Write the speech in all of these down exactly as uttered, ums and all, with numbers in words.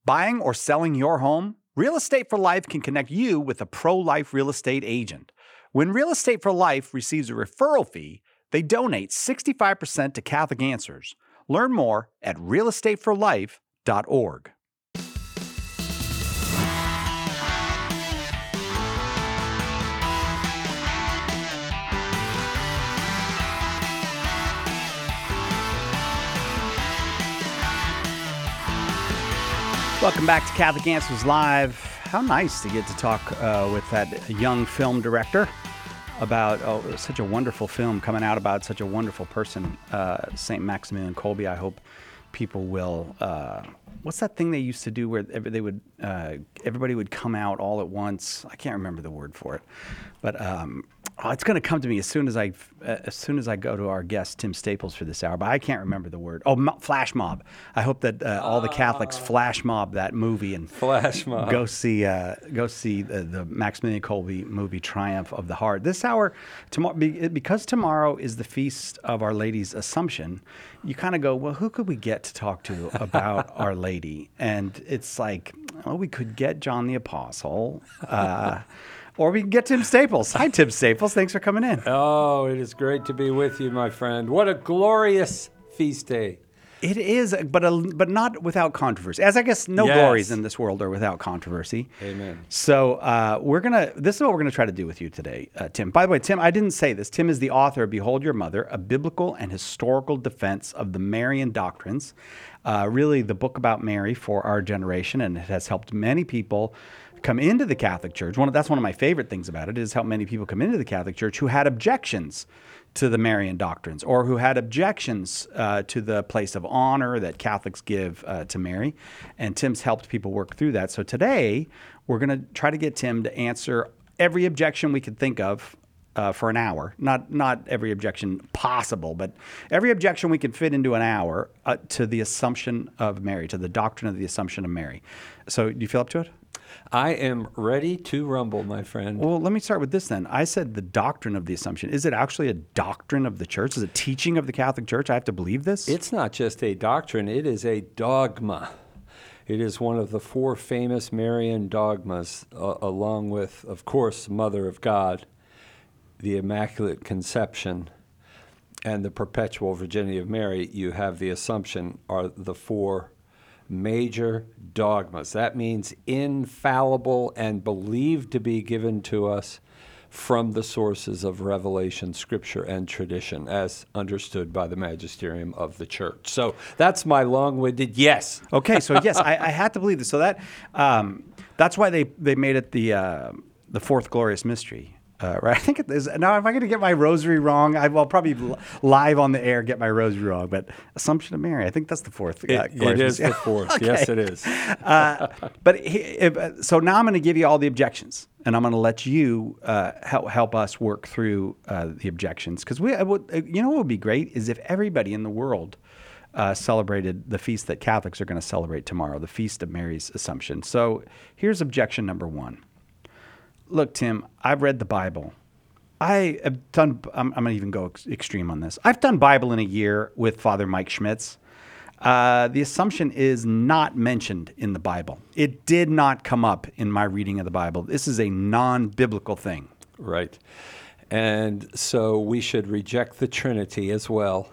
Buying or selling your home? Real Estate for Life can connect you with a pro-life real estate agent. When Real Estate for Life receives a referral fee, they donate sixty-five percent to Catholic Answers. Learn more at real estate for life dot org. Welcome back to Catholic Answers Live. How nice to get to talk uh, with that young film director about oh, such a wonderful film coming out about such a wonderful person, uh, Saint Maximilian Kolbe. I hope people will. Uh, what's that thing they used to do where they would uh, everybody would come out all at once? I can't remember the word for it, but um, oh, it's going to come to me as soon as I uh, as soon as I go to our guest Tim Staples for this hour. But I can't remember the word. Oh, mo- flash mob. I hope that uh, all the Catholics flash mob that movie and flash mob. Go see uh, go see the, the Maximilian Kolbe movie Triumph of the Heart. This hour tomorrow, because tomorrow is the feast of Our Lady's Assumption. You kind of go, well, who could we get to talk to about Our Lady? And it's like, well, we could get John the Apostle. Uh, Or we can get Tim Staples. Hi, Tim Staples. Thanks for coming in. Oh, it is great to be with you, my friend. What a glorious feast day. It is, but a, but not without controversy. As I guess no Yes. glories in this world are without controversy. Amen. So uh, we're gonna. This is what we're gonna try to do with you today, uh, Tim. By the way, Tim, I didn't say this. Tim is the author of "Behold Your Mother: A Biblical and Historical Defense of the Marian Doctrines." Uh, really, the book about Mary for our generation, and it has helped many people come into the Catholic Church. One of, that's one of my favorite things about it, is how many people come into the Catholic Church who had objections to the Marian doctrines, or who had objections uh, to the place of honor that Catholics give uh, to Mary. And Tim's helped people work through that. So today, we're going to try to get Tim to answer every objection we could think of uh, for an hour. Not not every objection possible, but every objection we can fit into an hour uh, to the Assumption of Mary, to the doctrine of the Assumption of Mary. So do you feel up to it? I am ready to rumble, my friend. Well, let me start with this then. I said the doctrine of the Assumption. Is it actually a doctrine of the Church? Is it teaching of the Catholic Church? I have to believe this? It's not just a doctrine, it is a dogma. It is one of the four famous Marian dogmas, uh, along with, of course, Mother of God, the Immaculate Conception, and the Perpetual Virginity of Mary. You have the Assumption, are the four major dogmas. That means infallible and believed to be given to us from the sources of revelation, scripture, and tradition, as understood by the magisterium of the Church. So that's my long-winded yes. Okay, so yes, I, I had to believe this. So that um, that's why they, they made it the uh, the fourth glorious mystery. Uh, right? I think it is. Now, am I going to get my rosary wrong? I will probably l- live on the air get my rosary wrong, but Assumption of Mary, I think that's the fourth. Uh, It, it is the fourth. Okay. Yes, it is. uh, but he, if, uh, so now I'm going to give you all the objections, and I'm going to let you uh, help help us work through uh, the objections, because we, I would, uh, you know, what would be great is if everybody in the world uh, celebrated the feast that Catholics are going to celebrate tomorrow, the Feast of Mary's Assumption. So here's objection number one. Look, Tim, I've read the Bible. I have done, I'm, I'm going to even go ex- extreme on this. I've done Bible in a year with Father Mike Schmitz. Uh, the Assumption is not mentioned in the Bible. It did not come up in my reading of the Bible. This is a non-biblical thing. Right. And so we should reject the Trinity as well.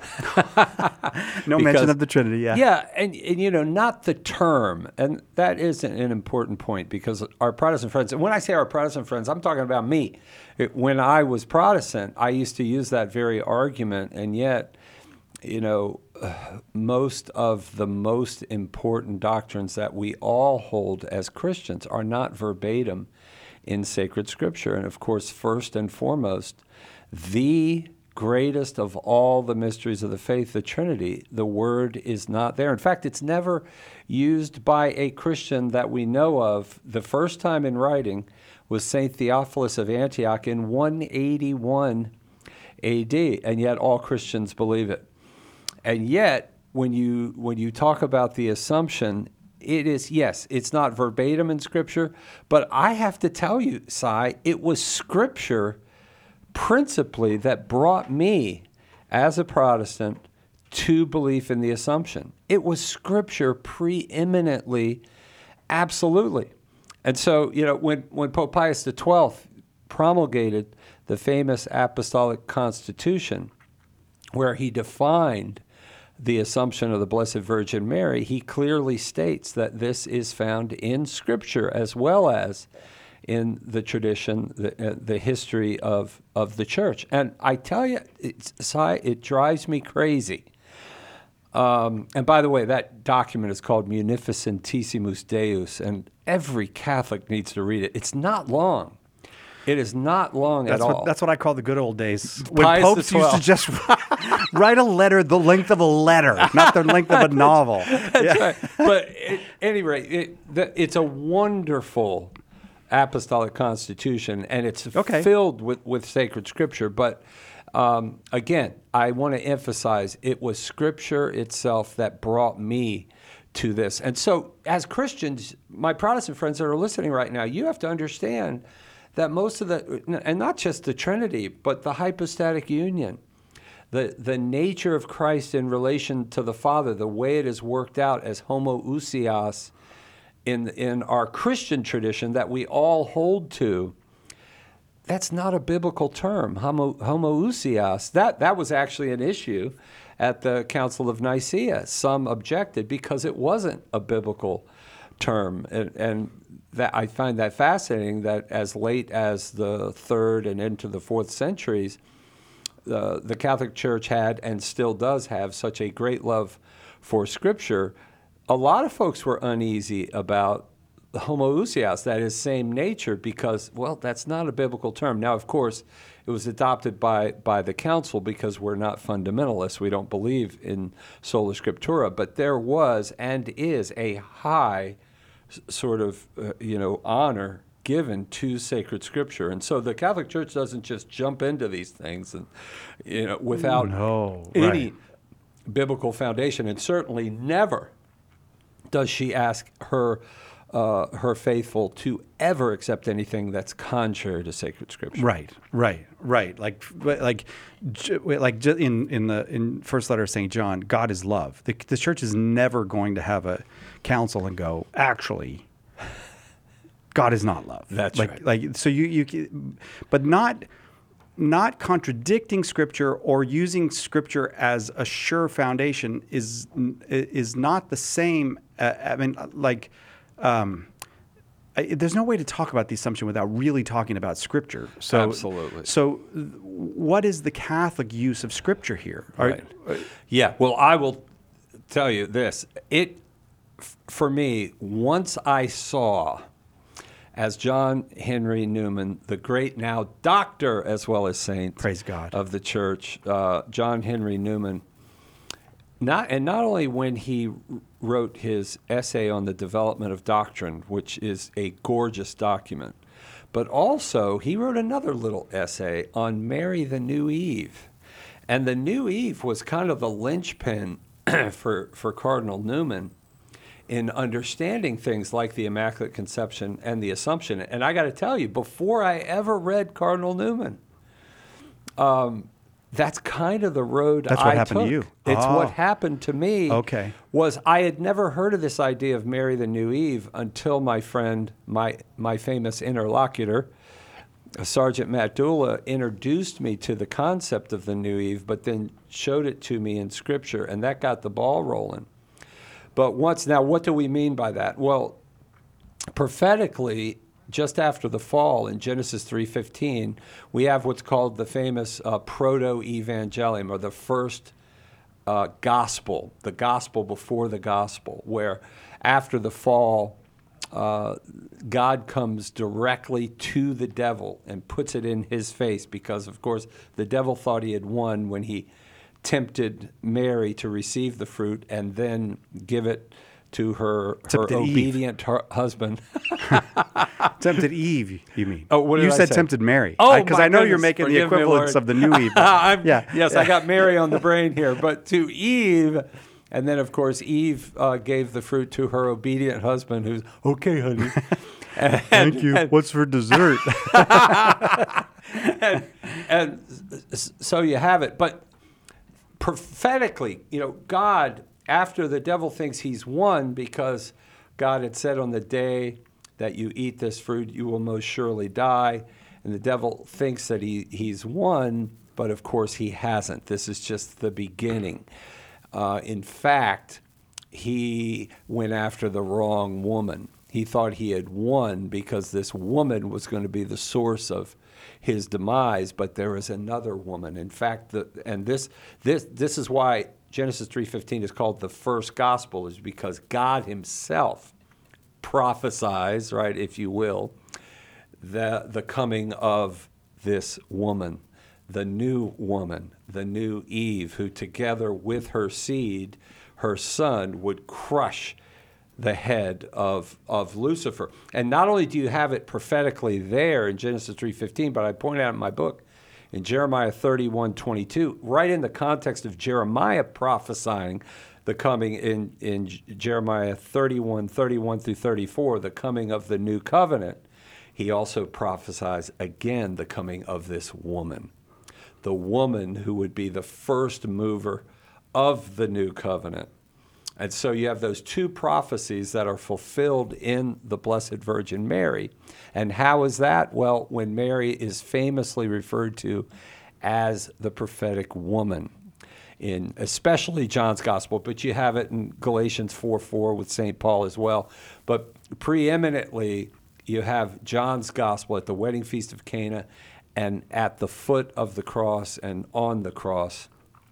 No Because- mention of the Trinity, yeah. Yeah, and, and you know, not the term. And that is an, an important point, because our Protestant friends, and when I say our Protestant friends, I'm talking about me. It, when I was Protestant, I used to use that very argument, and yet, you know, uh, most of the most important doctrines that we all hold as Christians are not verbatim in sacred scripture. And of course, first and foremost, the greatest of all the mysteries of the faith, the Trinity, the word is not there. In fact, it's never used by a Christian that we know of. The first time in writing was Saint Theophilus of Antioch in one eighty-one A D, and yet all Christians believe it. And yet, when you when you talk about the Assumption, it is, yes, it's not verbatim in Scripture, but I have to tell you, Si, it was Scripture principally that brought me, as a Protestant, to belief in the Assumption. It was Scripture preeminently Absolutely. And so, you know, when, when Pope Pius the twelfth promulgated the famous Apostolic Constitution, where he defined the Assumption of the Blessed Virgin Mary, he clearly states that this is found in Scripture as well as in the tradition, the, uh, the history of, of the Church. And I tell you, it's, it drives me crazy. Um, and by the way, that document is called Munificentissimus Deus, and every Catholic needs to read it. It's not long. It is not long That's at what, all. That's what I call the good old days. When Pius popes the used to just write a letter the length of a letter, not the length of a novel. That's Yeah. right. But at any rate, it, the, it's a wonderful apostolic constitution, and it's Okay. filled with, with sacred scripture. But um, again, I want to emphasize it was scripture itself that brought me to this. And so as Christians, my Protestant friends that are listening right now, you have to understand that most of the, and not just the Trinity, but the hypostatic union, the, the nature of Christ in relation to the Father, the way it is worked out as homoousios in, in our Christian tradition that we all hold to, that's not a biblical term, homo, homoousios. That, that was actually an issue at the Council of Nicaea. Some objected because it wasn't a biblical term. And, and that I find that fascinating that as late as the third and into the fourth centuries, uh, the Catholic Church had and still does have such a great love for Scripture. A lot of folks were uneasy about the homoousios, that is same nature, because, well, that's not a biblical term. Now, of course, it was adopted by, by the council because we're not fundamentalists. We don't believe in sola scriptura, but there was and is a high sort of, uh, you know, honor given to sacred scripture. And so the Catholic Church doesn't just jump into these things and, you know, without No, any right. biblical foundation. And certainly never does she ask her uh, her faithful to ever accept anything that's contrary to sacred scripture. Right, right, right. Like, but like, j- like j- in in the in first letter of Saint John, God is love. The, the church is never going to have a council and go, actually, God is not love. That's like, right. Like, so you you, but not not contradicting Scripture or using Scripture as a sure foundation is is not the same. Uh, I mean, like. Um, I, there's no way to talk about the assumption without really talking about Scripture. So, Absolutely. So, what is the Catholic use of Scripture here? Are- Right. Yeah. Well, I will tell you this. It, f- for me, once I saw, as John Henry Newman, the great now doctor as well as saint, Praise God. of the church, uh, John Henry Newman, not and not only when he wrote his essay on the development of doctrine, which is a gorgeous document, but also he wrote another little essay on Mary the New Eve. And the New Eve was kind of the linchpin for, for Cardinal Newman in understanding things like the Immaculate Conception and the Assumption. And I got to tell you, before I ever read Cardinal Newman, um, that's kind of the road That's what I happened to took. you. It's Oh. what happened to me. Okay. Was I had never heard of this idea of Mary the New Eve until my friend, my my famous interlocutor, Sergeant Matt Dula, introduced me to the concept of the New Eve, but then showed it to me in Scripture, and that got the ball rolling. But once, now what do we mean by that? Well, prophetically, just after the fall in Genesis three fifteen, we have what's called the famous uh, proto-evangelium, or the first uh, gospel, the gospel before the gospel, where after the fall, uh, God comes directly to the devil and puts it in his face because, of course, the devil thought he had won when he tempted Mary to receive the fruit and then give it to her, her Tempted Eve. obedient hu- husband. Tempted Eve, you mean? Oh, what did you I said say? tempted Mary. Oh, Because my I know you're goodness. making the Forgive me, equivalence Lord. of the New Eve. I'm- yeah. Yes, yeah. I got Mary on the brain here. But to Eve, and then, of course, Eve uh, gave the fruit to her obedient husband who's, okay, honey. And, Thank you. And, What's for dessert? and, and s- so you have it. But prophetically, you know, God, after the devil thinks he's won because God had said, on the day that you eat this fruit, you will most surely die. And the devil thinks that he, he's won, but of course he hasn't. This is just the beginning. Uh, in fact, he went after the wrong woman. He thought he had won because this woman was going to be the source of his demise, but there is another woman. In fact, the, and this this this is why Genesis three fifteen is called the first gospel, is because God himself prophesies, right, if you will, the the coming of this woman, the new woman, the new Eve, who together with her seed, her son, would crush the head of, of Lucifer. And not only do you have it prophetically there in Genesis three fifteen, but I point out in my book, in Jeremiah thirty-one twenty-two, right in the context of Jeremiah prophesying the coming in, in Jeremiah thirty-one, thirty-one through thirty-four, the coming of the new covenant, he also prophesies again the coming of this woman, the woman who would be the first mover of the new covenant. And so you have those two prophecies that are fulfilled in the Blessed Virgin Mary. And how is that? Well, when Mary is famously referred to as the prophetic woman, in especially John's Gospel, but you have it in Galatians four four with Saint Paul as well. But preeminently, you have John's Gospel at the wedding feast of Cana, and at the foot of the cross and on the cross,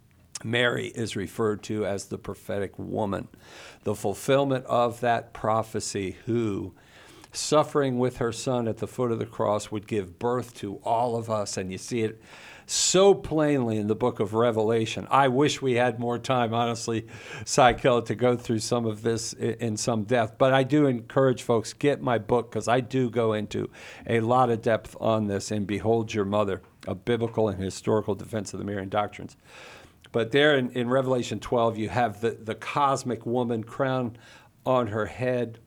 Mary is referred to as the prophetic woman, the fulfillment of that prophecy, who, suffering with her son at the foot of the cross, would give birth to all of us. And you see it so plainly in the book of Revelation. I wish we had more time, honestly, Sykel, to go through some of this in some depth. But I do encourage folks, get my book, because I do go into a lot of depth on this in Behold Your Mother, a biblical and historical defense of the Marian doctrines. But there in, in Revelation twelve, you have the, the cosmic woman, crown on her head,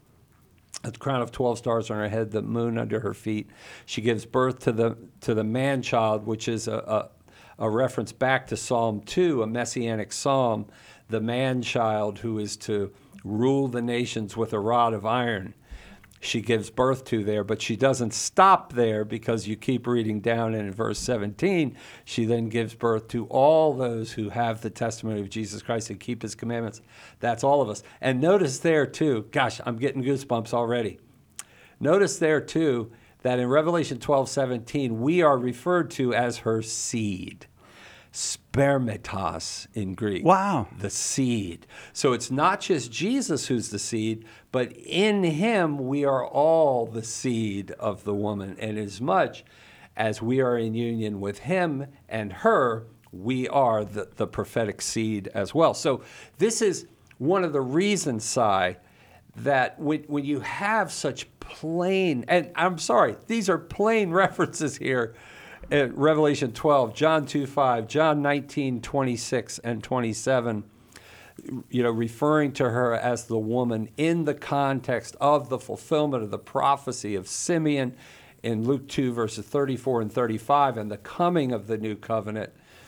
a crown of twelve stars on her head, the moon under her feet. She gives birth to the to the man-child, which is a, a, a reference back to Psalm two, a messianic psalm, the man-child who is to rule the nations with a rod of iron. She gives birth to there, but she doesn't stop there, because you keep reading down, and in verse seventeen, she then gives birth to all those who have the testimony of Jesus Christ and keep his commandments. That's all of us. And notice there too, gosh, I'm getting goosebumps already. Notice there too that in Revelation twelve seventeen, we are referred to as her seed. Spermatos in Greek. Wow. The seed. So it's not just Jesus who's the seed, but in him we are all the seed of the woman. And as much as we are in union with him and her, we are the, the prophetic seed as well. So this is one of the reasons, Si, that when, when you have such plain, and I'm sorry, these are plain references here, at Revelation twelve, John two five, John nineteen twenty-six and twenty-seven, you know, referring to her as the woman in the context of the fulfillment of the prophecy of Simeon in Luke two, verses thirty-four and thirty-five, and the coming of the new covenant,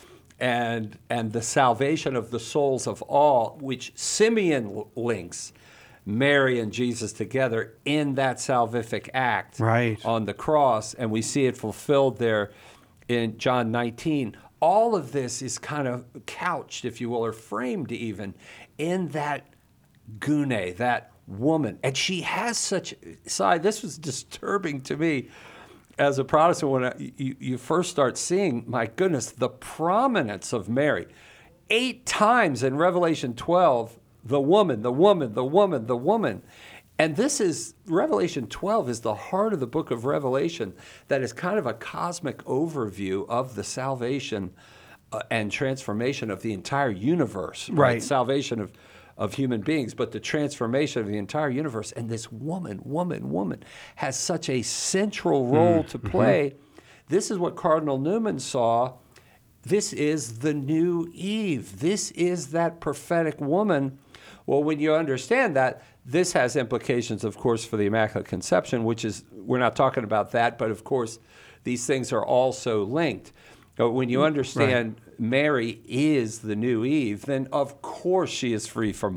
and, and the salvation of the souls of all, which Simeon links Mary and Jesus together in that salvific act right on the cross, and we see it fulfilled there in John nineteen. All of this is kind of couched, if you will, or framed even in that gune, that woman. And she has such, Si, this was disturbing to me as a Protestant when I, you, you first start seeing, my goodness, the prominence of Mary. Eight times in Revelation twelve, the woman, the woman, the woman, the woman. And this is, Revelation twelve is the heart of the book of Revelation, that is kind of a cosmic overview of the salvation uh, and transformation of the entire universe. Right. right? Salvation of, of human beings, but the transformation of the entire universe. And this woman, woman, woman has such a central role mm. to play. Mm-hmm. This is what Cardinal Newman saw. This is the new Eve. This is that prophetic woman. Well, when you understand that, this has implications, of course, for the Immaculate Conception, which is, we're not talking about that, but of course, these things are also linked. But when you understand right. Mary is the new Eve, then of course she is free from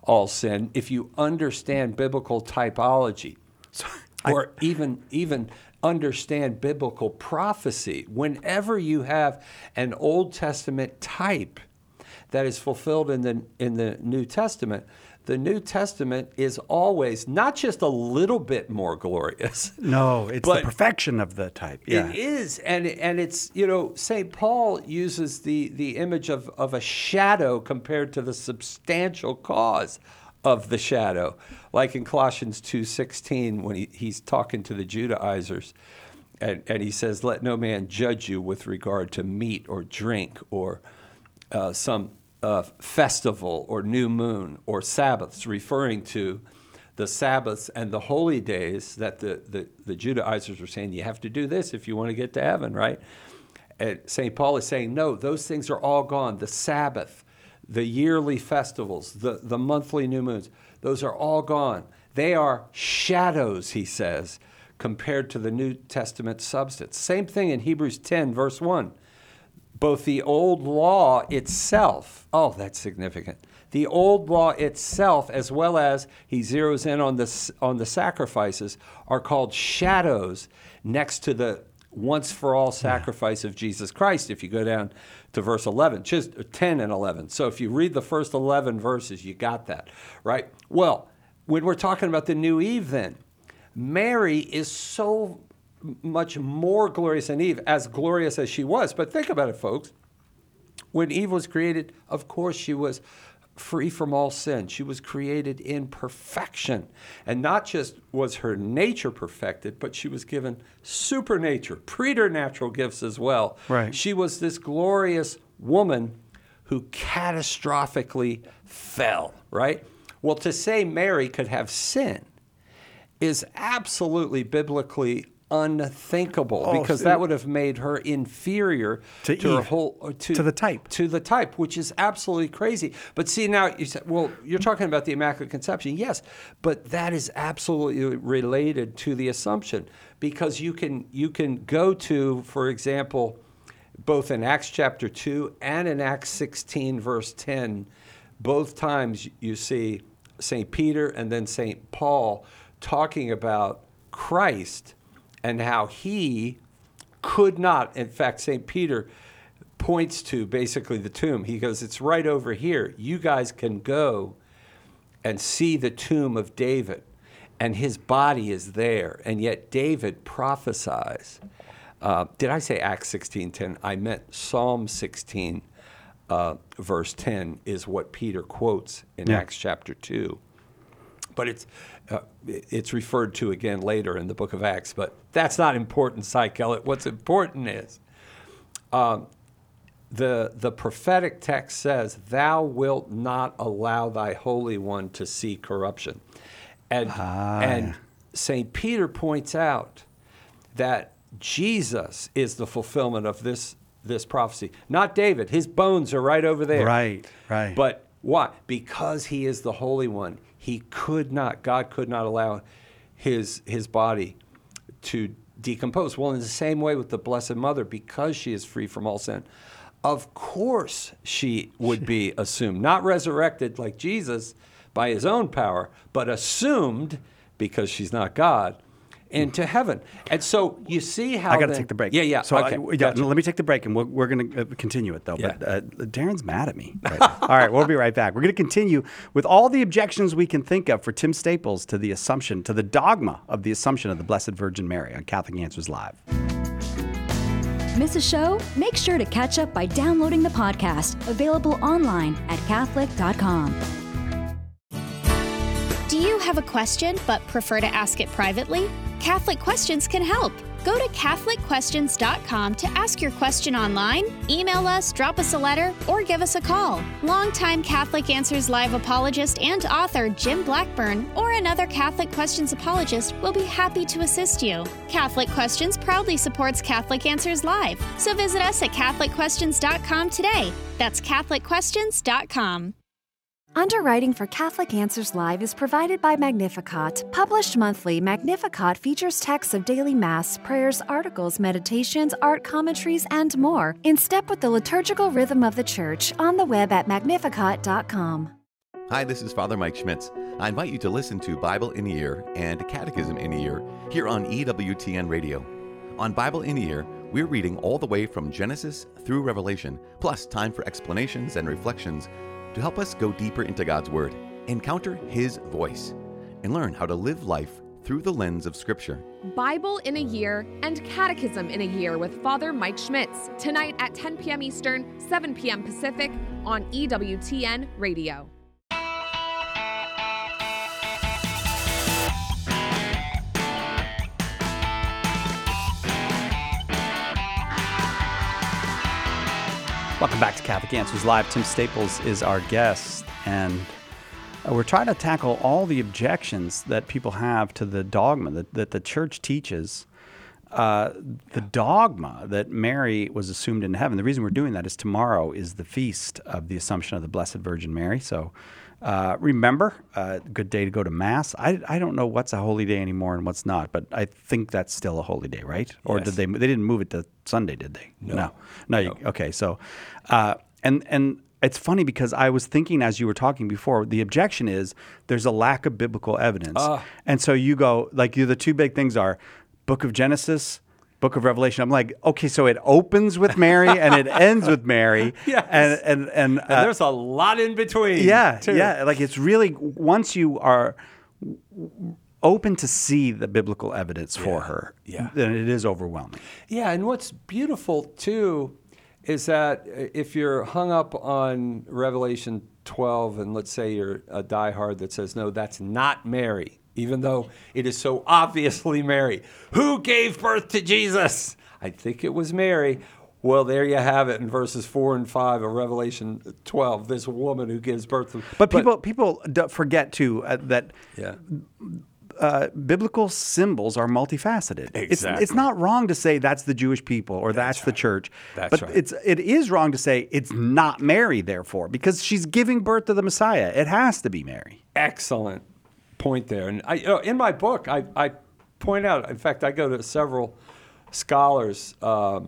all sin if you understand biblical typology, So, or even even understand biblical prophecy. Whenever you have an Old Testament type that is fulfilled in the in the New Testament, the New Testament is always not just a little bit more glorious. no, it's But the perfection of the type. Yeah. It is, and and it's, you know, Saint Paul uses the the image of of a shadow compared to the substantial cause of the shadow, like in Colossians two sixteen when he, he's talking to the Judaizers, and and he says, "Let no man judge you with regard to meat or drink or uh, some uh, festival or new moon or Sabbaths," referring to the Sabbaths and the holy days that the, the, the Judaizers were saying, you have to do this if you want to get to heaven, right? And Saint Paul is saying, no, those things are all gone. The Sabbath, the yearly festivals, the, the monthly new moons, those are all gone. They are shadows, he says, compared to the New Testament substance. Same thing in Hebrews ten, verse one. Both the old law itself, oh, that's significant. The old law itself, as well as he zeroes in on the, on the sacrifices, are called shadows next to the once-for-all sacrifice of Jesus Christ, if you go down to verse eleven, just ten and eleven. So if you read the first eleven verses, you got that, right? Well, when we're talking about the new Eve then, Mary is so much more glorious than Eve, as glorious as she was. But think about it, folks. When Eve was created, of course she was free from all sin. She was created in perfection. And not just was her nature perfected, but she was given supernature, preternatural gifts as well. Right. She was this glorious woman who catastrophically fell, right? Well, to say Mary could have sin is absolutely biblically unthinkable, Oh, because so- that would have made her inferior To to her Eve. whole uh, to, To the type. to the type, which is absolutely crazy. But see, now you said, well, you're talking about the Immaculate Conception, yes, but that is absolutely related to the Assumption, because you can you can go to, for example, both in Acts chapter two and in Acts sixteen verse ten, both times you see Saint Peter and then Saint Paul talking about Christ and how he could not, in fact, Saint Peter points to basically the tomb. He goes, it's right over here. You guys can go and see the tomb of David, and his body is there. And yet David prophesies. Uh, did I say Acts sixteen ten? I meant Psalm sixteen, uh, verse ten is what Peter quotes in Yeah. Acts chapter two. But it's uh, it's referred to again later in the book of Acts. But that's not important, Cy Kellett. What's important is um, the the prophetic text says, "Thou wilt not allow thy Holy One to see corruption," and Ah, and yeah. Saint Peter points out that Jesus is the fulfillment of this this prophecy, not David. His bones are right over there. Right, right. But why? Because he is the Holy One. He could not, God could not allow his his body to decompose. Well, in the same way with the Blessed Mother, because she is free from all sin, of course she would be assumed, not resurrected like Jesus by his own power, but assumed, because she's not God, into heaven. And so you see how I got to then- take the break. Yeah, yeah. So okay. I, yeah, Gotcha. let me take the break, and we're, we're going to uh, continue it, though. Yeah. But uh, Darren's mad at me. Right now. All right, we'll be right back. We're going to continue with all the objections we can think of for Tim Staples to the Assumption, to the dogma of the Assumption of the Blessed Virgin Mary on Catholic Answers Live. Miss a show? Make sure to catch up by downloading the podcast, available online at Catholic dot com. Do you have a question but prefer to ask it privately? Catholic Questions can help. Go to Catholic Questions dot com to ask your question online, email us, drop us a letter, or give us a call. Longtime Catholic Answers Live apologist and author Jim Blackburn or another Catholic Questions apologist will be happy to assist you. Catholic Questions proudly supports Catholic Answers Live, so visit us at Catholic Questions dot com today. That's Catholic Questions dot com. Underwriting for Catholic Answers Live is provided by Magnificat. Published monthly, Magnificat features texts of daily Mass, prayers, articles, meditations, art commentaries, and more, in step with the liturgical rhythm of the Church, on the web at Magnificat dot com. Hi, this is Father Mike Schmitz. I invite you to listen to Bible in a Year and Catechism in a Year here on E W T N Radio. On Bible in a Year, we're reading all the way from Genesis through Revelation, plus time for explanations and reflections to help us go deeper into God's Word, encounter His voice, and learn how to live life through the lens of Scripture. Bible in a Year and Catechism in a Year with Father Mike Schmitz, tonight at ten p.m. Eastern, seven p.m. Pacific on E W T N Radio. Welcome back to Catholic Answers Live. Tim Staples is our guest, and uh, we're trying to tackle all the objections that people have to the dogma that, that the church teaches. Uh, the dogma that Mary was assumed into heaven. The reason we're doing that is tomorrow is the feast of the Assumption of the Blessed Virgin Mary. So uh, remember, uh, good day to go to Mass. I, I don't know what's a holy day anymore and what's not, but I think that's still a holy day, right? Or Yes. did they? They didn't move it to Sunday, did they? No. No. No. You, okay. So, uh, and and. It's funny because I was thinking as you were talking before, the objection is there's a lack of biblical evidence. Ah. And so you go, like, you, the two big things are Book of Genesis, Book of Revelation. I'm like, okay, so it opens with Mary and it ends with Mary. Yes. And, and, and, uh, And there's a lot in between. yeah, too. yeah. Like, it's really, once you are open to see the biblical evidence for her, yeah. then it is overwhelming. Yeah, and what's beautiful too is that if you're hung up on Revelation twelve, and let's say you're a diehard that says, no, that's not Mary, even though it is so obviously Mary. Who gave birth to Jesus? I think it was Mary. Well, there you have it in verses four and five of Revelation twelve, this woman who gives birth to... But people people d- forget, too, uh, that... Yeah. Uh, biblical symbols are multifaceted. It's, Exactly. it's not wrong to say that's the Jewish people or that's, the church. That's but right. it's it is wrong to say it's not Mary, therefore, because she's giving birth to the Messiah. It has to be Mary. Excellent point there. And I, you know, in my book, I, I point out, in fact, I go to several scholars. Um,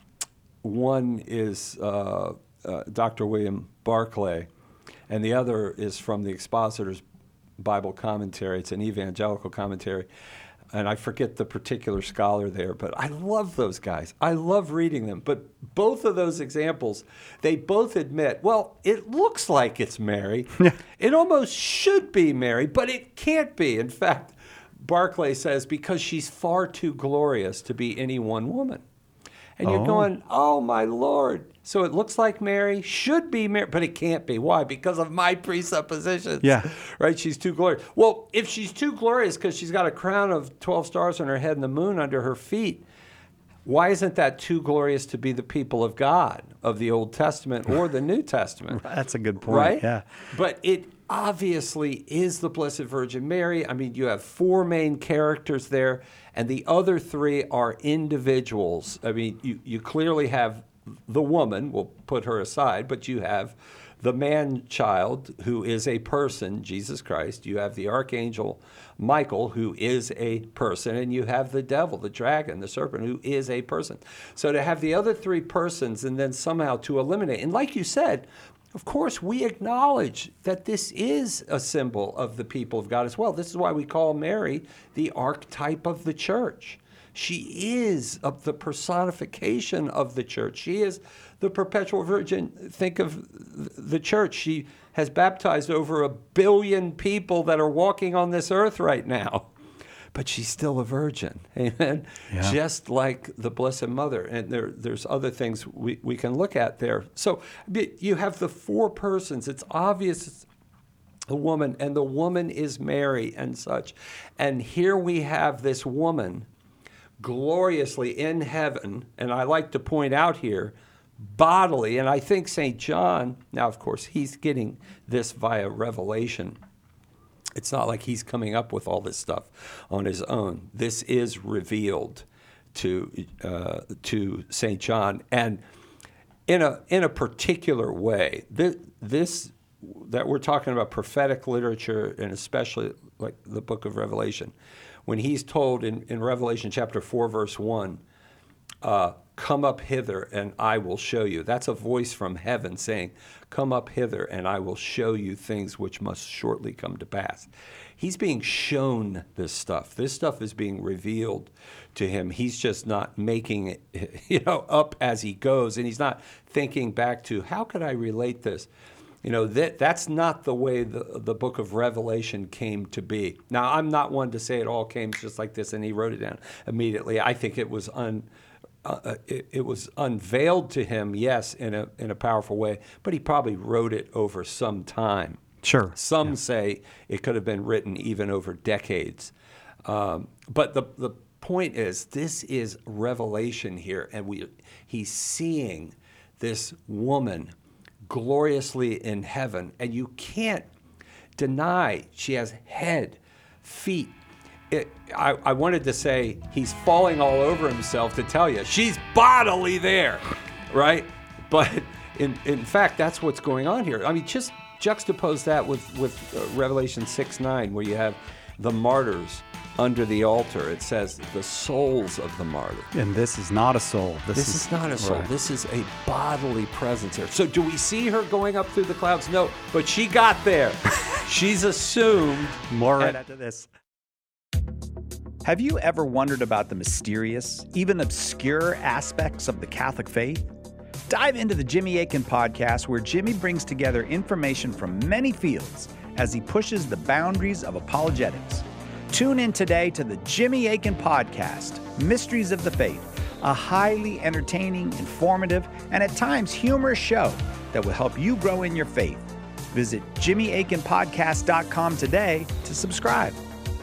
one is uh, uh, Doctor William Barclay, and the other is from the Expositor's Bible Commentary. It's an evangelical commentary. And I forget the particular scholar there, but I love those guys. I love reading them. But both of those examples, they both admit, well, it looks like it's Mary. It almost should be Mary, but it can't be. In fact, Barclay says, because she's far too glorious to be any one woman. And you're Oh. going, oh, my Lord. So it looks like Mary, should be Mary, but it can't be. Why? Because of my presuppositions. Yeah. Right? She's too glorious. Well, if she's too glorious because she's got a crown of twelve stars on her head and the moon under her feet, why isn't that too glorious to be the people of God of the Old Testament or the New Testament? That's a good point. Right? Yeah. But it obviously is the Blessed Virgin Mary. I mean, you have four main characters there, and the other three are individuals. I mean, you, you clearly have the woman, we'll put her aside, but you have the man-child, who is a person, Jesus Christ. You have the archangel Michael, who is a person, and you have the devil, the dragon, the serpent, who is a person. So to have the other three persons and then somehow to eliminate, and like you said, of course, we acknowledge that this is a symbol of the people of God as well. This is why we call Mary the archetype of the church. She is of the personification of the church. She is the perpetual virgin. Think of the church. She has baptized over a billion people that are walking on this earth right now. But she's still a virgin, amen? Yeah. Just like the Blessed Mother. And there, there's other things we, we can look at there. So you have the four persons. It's obvious it's a woman, and the woman is Mary and such. And here we have this woman gloriously in heaven, and I like to point out here, bodily, and I think Saint John, now of course he's getting this via revelation. It's not like he's coming up with all this stuff on his own. This is revealed to uh, to Saint John, and in a in a particular way. This, this that we're talking about prophetic literature, and especially like the book of Revelation, when he's told in, in Revelation chapter four, verse one, uh, come up hither and I will show you. That's a voice from heaven saying, come up hither and I will show you things which must shortly come to pass. He's being shown this stuff. This stuff is being revealed to him. He's just not making it, you know, up as he goes, and he's not thinking back to, how could I relate this? You know, that that's not the way the, the book of Revelation came to be. Now, I'm not one to say it all came just like this and he wrote it down immediately. I think it was un, uh, it, it was unveiled to him, yes, in a in a powerful way, but he probably wrote it over some time. Sure. Some yeah. say it could have been written even over decades. Um, but the the point is, this is revelation here, and we he's seeing this woman gloriously in heaven, and you can't deny she has head, feet. It, I, I wanted to say he's falling all over himself to tell you she's bodily there, right? But in in fact, that's what's going on here. I mean, just juxtapose that with, with uh, Revelation six nine, where you have the martyrs under the altar. It says the souls of the martyr. And this is not a soul. This, This is, is not a soul. right. This is a bodily presence here. So do we see her going up through the clouds? No, but she got there. She's assumed. More right and- after this. Have you ever wondered about the mysterious, even obscure aspects of the Catholic faith? Dive into the Jimmy Akin podcast, where Jimmy brings together information from many fields as he pushes the boundaries of apologetics. Tune in today to the Jimmy Akin podcast, Mysteries of the Faith, a highly entertaining, informative, and at times humorous show that will help you grow in your faith. Visit jimmy akin podcast dot com today to subscribe.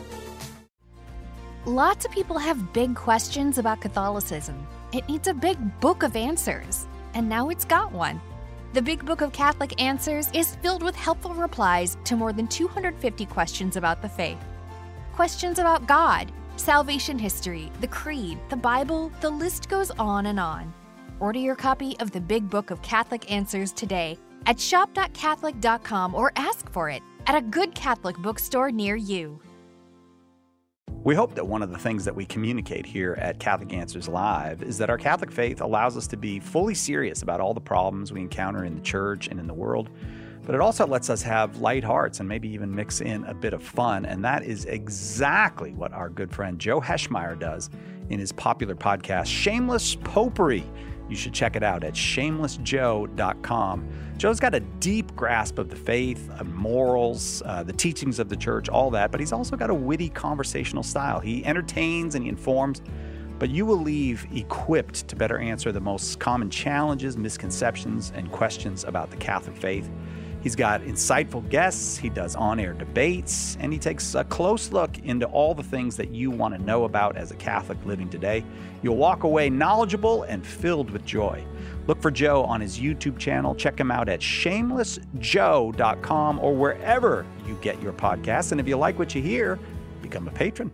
Lots of people have big questions about Catholicism. It needs a big book of answers, and now it's got one. The Big Book of Catholic Answers is filled with helpful replies to more than two hundred fifty questions about the faith. Questions about God, salvation history, the Creed, the Bible, the list goes on and on. Order your copy of the Big Book of Catholic Answers today at shop dot catholic dot com or ask for it at a good Catholic bookstore near you. We hope that one of the things that we communicate here at Catholic Answers Live is that our Catholic faith allows us to be fully serious about all the problems we encounter in the church and in the world, but it also lets us have light hearts and maybe even mix in a bit of fun, and that is exactly what our good friend Joe Heschmeyer does in his popular podcast, Shameless Popery. You should check it out at shameless joe dot com. Joe's got a deep grasp of the faith, of morals, uh, the teachings of the church, all that, but he's also got a witty conversational style. He entertains and he informs, but you will leave equipped to better answer the most common challenges, misconceptions, and questions about the Catholic faith. He's got insightful guests, he does on-air debates, and he takes a close look into all the things that you want to know about as a Catholic living today. You'll walk away knowledgeable and filled with joy. Look for Joe on his YouTube channel. Check him out at shameless joe dot com or wherever you get your podcasts. And if you like what you hear, become a patron.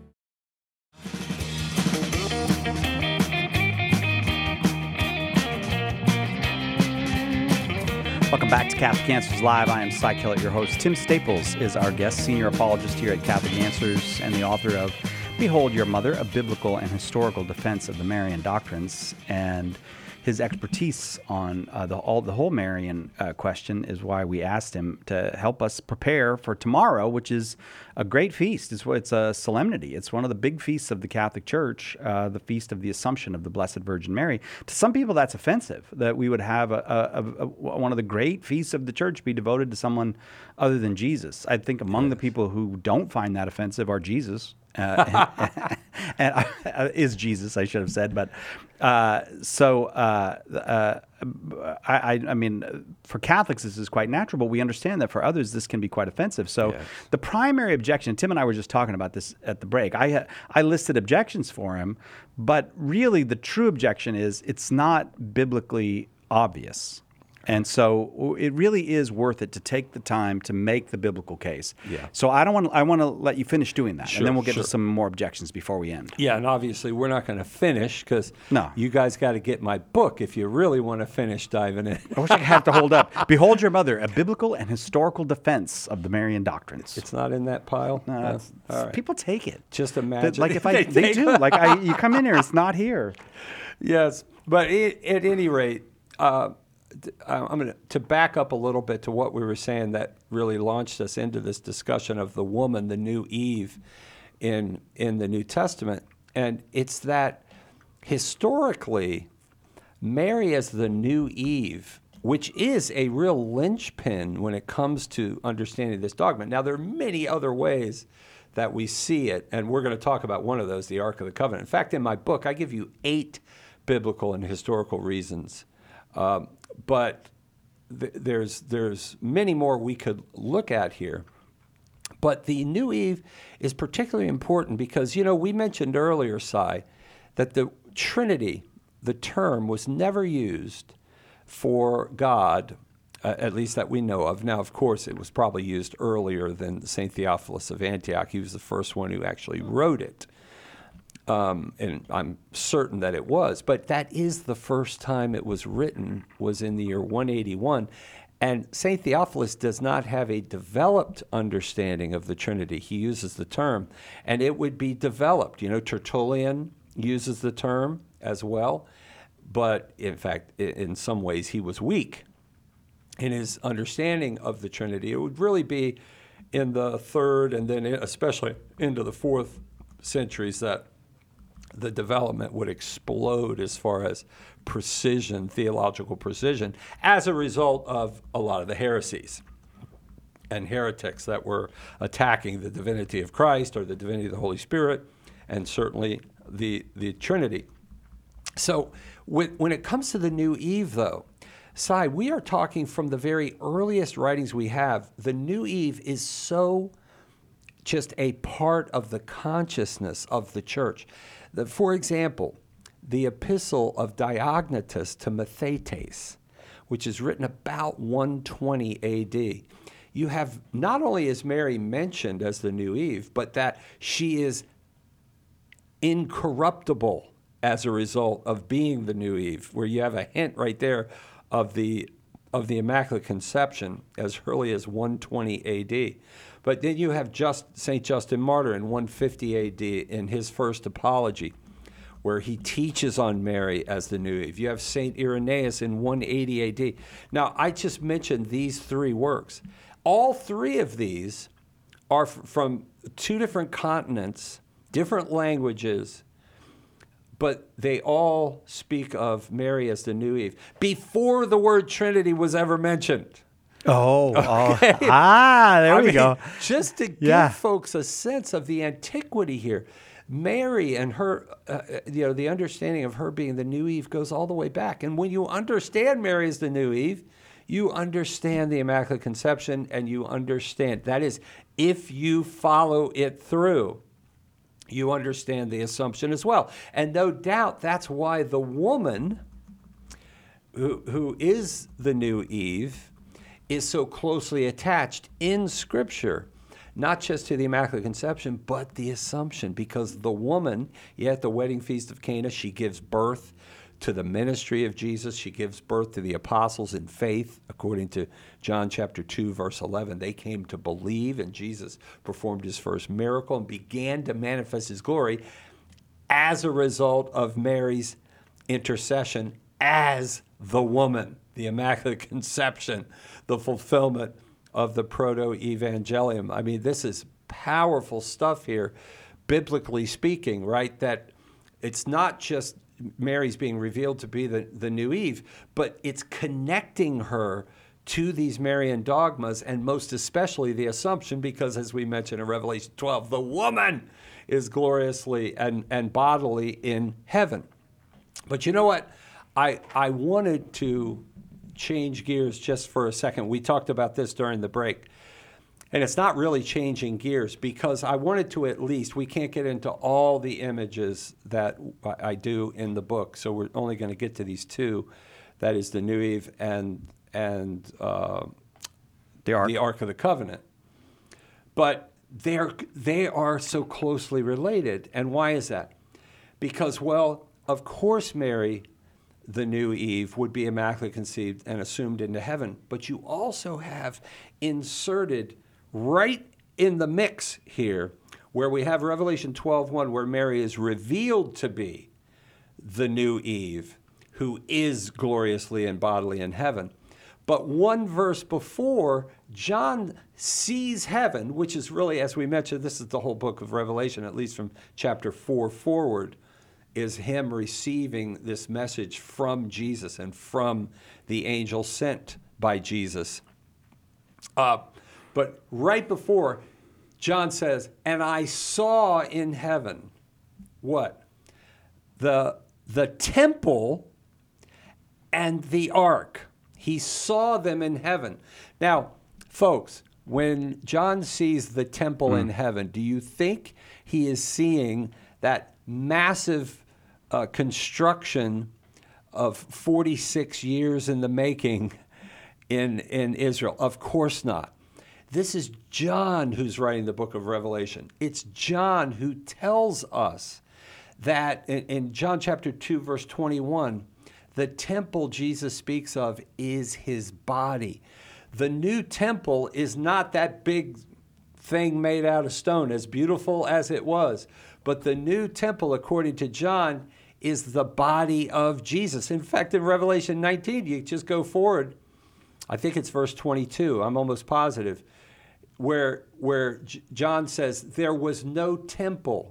Welcome back to Catholic Answers Live. I am Cy Kellett, your host. Tim Staples is our guest, senior apologist here at Catholic Answers and the author of Behold Your Mother, a biblical and historical defense of the Marian doctrines. And his expertise on uh, the, all, the whole Marian uh, question is why we asked him to help us prepare for tomorrow, which is a great feast. It's, it's a solemnity. It's one of the big feasts of the Catholic Church, uh, the Feast of the Assumption of the Blessed Virgin Mary. To some people, that's offensive, that we would have a, a, a, a, one of the great feasts of the Church be devoted to someone other than Jesus. I think among yes. the people who don't find that offensive are Jesus. Uh, and, and uh, is Jesus, I should have said, but uh, so uh, uh, I, I mean, for Catholics this is quite natural, but we understand that for others this can be quite offensive. So yes. the primary objection, Tim and I were just talking about this at the break. I I listed objections for him, but really the true objection is it's not biblically obvious. And so it really is worth it to take the time to make the biblical case. Yeah. So I don't want I want to let you finish doing that, Sure, and then we'll get sure. to some more objections before we end. Yeah, and obviously we're not going to finish because No. you guys got to get my book if you really want to finish diving in. I wish I could have to hold up. Behold Your Mother, a biblical and historical defense of the Marian doctrines. It's not in that pile? No, No? it's- All right. People take it. Just That- imagine. like if I They they, take- do like I you come in here, it's not here. Yes, but i at any rate, uh, d- uh, I'm going to to back up a little bit to what we were saying that really launched us into this discussion of the woman, the new Eve, in in the New Testament, and it's that historically, Mary as the new Eve, which is a real linchpin when it comes to understanding this dogma. Now, there are many other ways that we see it, and we're going to talk about one of those, the Ark of the Covenant. In fact, in my book, I give you eight biblical and historical reasons, um, but th- there's there's many more we could look at here. But the new Eve is particularly important because, you know, we mentioned earlier, Si, that the Trinity, the term, was never used for God, uh, at least that we know of. Now, of course, it was probably used earlier than Saint Theophilus of Antioch. He was the first one who actually wrote it. Um, and I'm certain that it was. But that is the first time it was written, was in the year one eighty-one. And Saint Theophilus does not have a developed understanding of the Trinity. He uses the term, and it would be developed. You know, Tertullian uses the term as well. But in fact, i- in some ways, he was weak in his understanding of the Trinity. It would really be in the third and then especially into the fourth centuries that the development would explode as far as precision, theological precision, as a result of a lot of the heresies and heretics that were attacking the divinity of Christ or the divinity of the Holy Spirit, and certainly the, the Trinity. So when, when it comes to the new Eve, though, Si, we are talking from the very earliest writings we have. The new Eve is so just a part of the consciousness of the church. The, for example, the epistle of Diognetus to Mathetes, which is written about one twenty A D. You have, not only is Mary mentioned as the new Eve, but that she is incorruptible as a result of being the new Eve, where you have a hint right there of the of the Immaculate Conception as early as one twenty A D. But then you have just Saint Justin Martyr in one fifty A D in his first apology, where he teaches on Mary as the new Eve. You have Saint Irenaeus in one eighty A D. Now, I just mentioned these three works. All three of these are f- from two different continents, different languages, but they all speak of Mary as the new Eve before the word Trinity was ever mentioned. Oh, oh. ah, there I we mean, go. Just to give Yeah. folks a sense of the antiquity here. Mary and her, uh, you know, the understanding of her being the new Eve goes all the way back. And when you understand Mary as the new Eve, you understand the Immaculate Conception, and you understand, that is, if you follow it through, you understand the Assumption as well. And no doubt that's why the woman who, who is the new Eve is so closely attached in Scripture, not just to the Immaculate Conception, but the Assumption, because the woman, yeah, at the wedding feast of Cana, she gives birth to the ministry of Jesus. She gives birth to the apostles in faith, according to John chapter two, verse eleven. They came to believe, and Jesus performed his first miracle and began to manifest his glory as a result of Mary's intercession as the woman, the Immaculate Conception, the fulfillment of the proto-evangelium. I mean, this is powerful stuff here, biblically speaking, right? That it's not just Mary's being revealed to be the, the new Eve, but it's connecting her to these Marian dogmas, and most especially the Assumption, because as we mentioned in Revelation twelve, the woman is gloriously and, and bodily in heaven. But you know what? I, I wanted to change gears just for a second. We talked about this during the break. And it's not really changing gears, because I wanted to at least, we can't get into all the images that I do in the book, so we're only going to get to these two. That is the new Eve and and uh, The Ark. the Ark of the Covenant. But they're, they are so closely related. And why is that? Because, well, of course Mary, the new Eve, would be immaculately conceived and assumed into heaven. But you also have inserted right in the mix here, where we have Revelation twelve one, where Mary is revealed to be the new Eve, who is gloriously and bodily in heaven. But one verse before, John sees heaven, which is really, as we mentioned, this is the whole book of Revelation, at least from chapter four forward, is him receiving this message from Jesus and from the angel sent by Jesus. Uh, but right before, John says, and I saw in heaven, what? The, the temple and the ark. He saw them in heaven. Now, folks, when John sees the temple mm. in heaven, do you think he is seeing that massive uh, construction of forty-six years in the making in, in Israel? Of course not. This is John who's writing the book of Revelation. It's John who tells us that in, in John chapter two, verse twenty-one, the temple Jesus speaks of is his body. The new temple is not that big thing made out of stone, as beautiful as it was. But the new temple, according to John, is the body of Jesus. In fact, in Revelation nineteen, you just go forward, I think it's verse twenty-two, I'm almost positive, where, where J- John says, there was no temple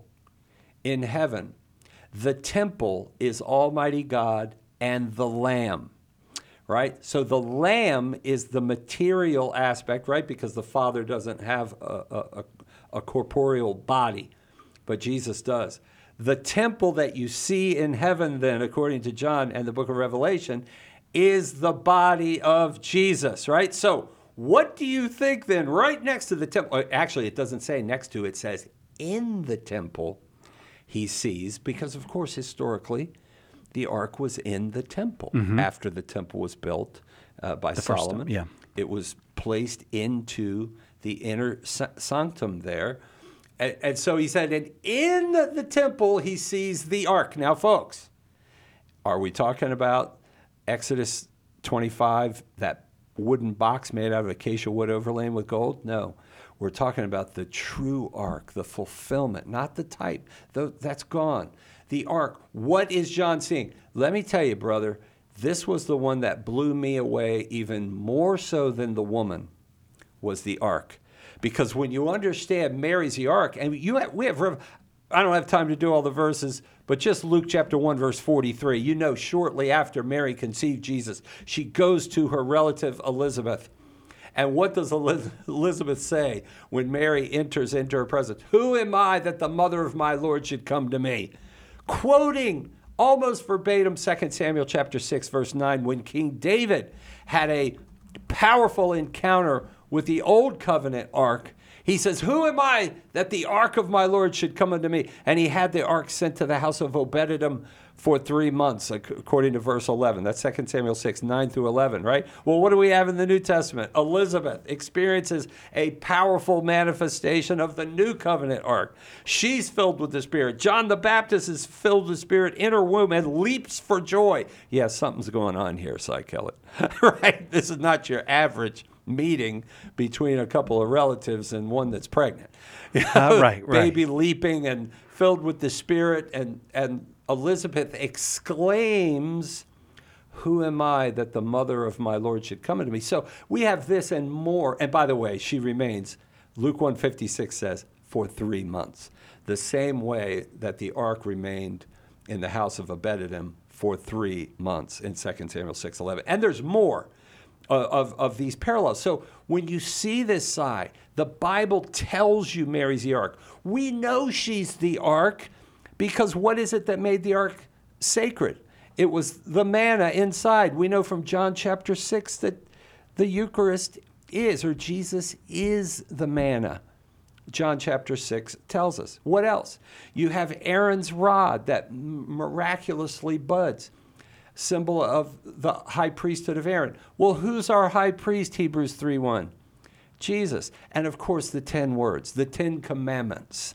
in heaven. The temple is Almighty God and the Lamb, right? So the Lamb is the material aspect, right? Because the Father doesn't have a, a, a corporeal body, but Jesus does. The temple that you see in heaven then, according to John and the book of Revelation, is the body of Jesus, right? So what do you think then, right next to the temple? Actually, it doesn't say next to, it says in the temple he sees, because of course, historically, the ark was in the temple. Mm-hmm. After the temple was built uh, by the Solomon. First, yeah. It was placed into the inner sanctum there. And, and so he said, and in the temple he sees the ark. Now, folks, are we talking about Exodus twenty-five, that wooden box made out of acacia wood overlain with gold? No. We're talking about the true ark, the fulfillment, not the type. That's gone. The ark. What is John seeing? Let me tell you, brother, this was the one that blew me away even more so than the woman, was the ark. Because when you understand Mary's the ark, and you have, we have, I don't have time to do all the verses, but just Luke chapter one, verse forty-three, you know, shortly after Mary conceived Jesus, she goes to her relative Elizabeth. And what does Elizabeth say when Mary enters into her presence? Who am I that the mother of my Lord should come to me? Quoting almost verbatim Second Samuel chapter six, verse nine, when King David had a powerful encounter with the old covenant ark. He says, who am I that the ark of my Lord should come unto me? And he had the ark sent to the house of Obed-Edom for three months, according to verse eleven. That's Second Samuel six, nine through eleven, right? Well, what do we have in the New Testament? Elizabeth experiences a powerful manifestation of the new covenant ark. She's filled with the Spirit. John the Baptist is filled with Spirit in her womb and leaps for joy. Yes, yeah, something's going on here, Cy Kellett. Right? This is not your average meeting between a couple of relatives and one that's pregnant. Uh, right, right. Baby leaping and filled with the Spirit, and, and Elizabeth exclaims, who am I that the mother of my Lord should come unto me? So we have this and more. And by the way, she remains, Luke one fifty-six says, for three months. The same way that the ark remained in the house of Obed-Edom for three months in Second Samuel six eleven. And there's more of, of these parallels. So when you see this side, the Bible tells you Mary's the ark. We know she's the ark because what is it that made the ark sacred? It was the manna inside. We know from John chapter six that the Eucharist is, or Jesus is the manna. John chapter six tells us. What else? You have Aaron's rod that miraculously buds. symbol of the high priesthood of Aaron. Well, who's our high priest, Hebrews three one? Jesus. And of course, the ten words, the Ten Commandments,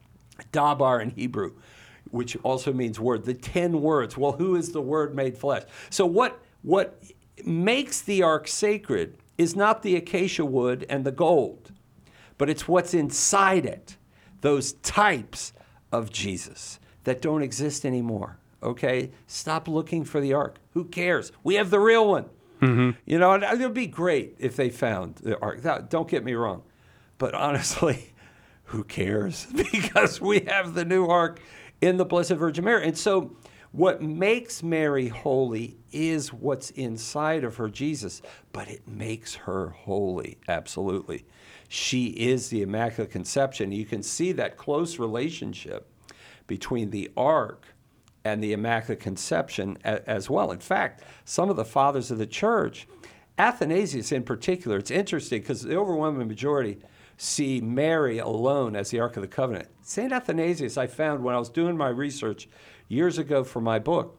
Dabar in Hebrew, which also means word, the ten words. Well, who is the word made flesh? So what, what makes the ark sacred is not the acacia wood and the gold, but it's what's inside it, those types of Jesus that don't exist anymore, okay? Stop looking for the ark. Who cares? We have the real one. Mm-hmm. You know, and it would be great if they found the ark. That, don't get me wrong. But honestly, who cares? Because we have the new ark in the Blessed Virgin Mary. And so what makes Mary holy is what's inside of her, Jesus, but it makes her holy, absolutely. She is the Immaculate Conception. You can see that close relationship between the ark and the Immaculate Conception a, as well. In fact, some of the fathers of the church, Athanasius in particular, it's interesting because the overwhelming majority see Mary alone as the Ark of the Covenant. Saint Athanasius, I found when I was doing my research years ago for my book,